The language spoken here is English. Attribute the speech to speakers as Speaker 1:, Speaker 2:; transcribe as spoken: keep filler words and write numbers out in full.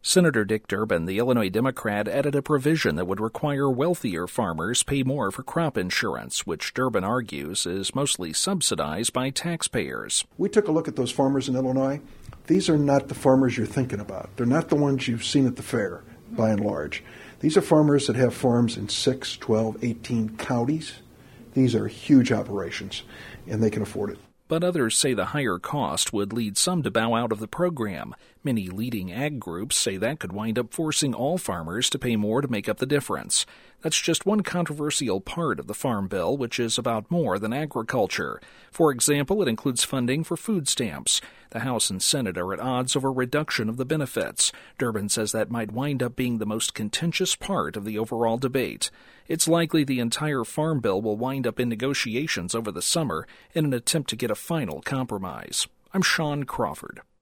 Speaker 1: Senator Dick Durbin, the Illinois Democrat, added a provision that would require wealthier farmers pay more for crop insurance, which Durbin argues is mostly subsidized by taxpayers.
Speaker 2: We took a look at those farmers in Illinois. These are not the farmers you're thinking about. They're not the ones you've seen at the fair, by and large. These are farmers that have farms in six, twelve, eighteen counties. These are huge operations, and they can afford it.
Speaker 1: But others say the higher cost would lead some to bow out of the program. Many leading ag groups say that could wind up forcing all farmers to pay more to make up the difference. That's just one controversial part of the Farm Bill, which is about more than agriculture. For example, it includes funding for food stamps. The House and Senate are at odds over reduction of the benefits. Durbin says that might wind up being the most contentious part of the overall debate. It's likely the entire Farm Bill will wind up in negotiations over the summer in an attempt to get a final compromise. I'm Sean Crawford.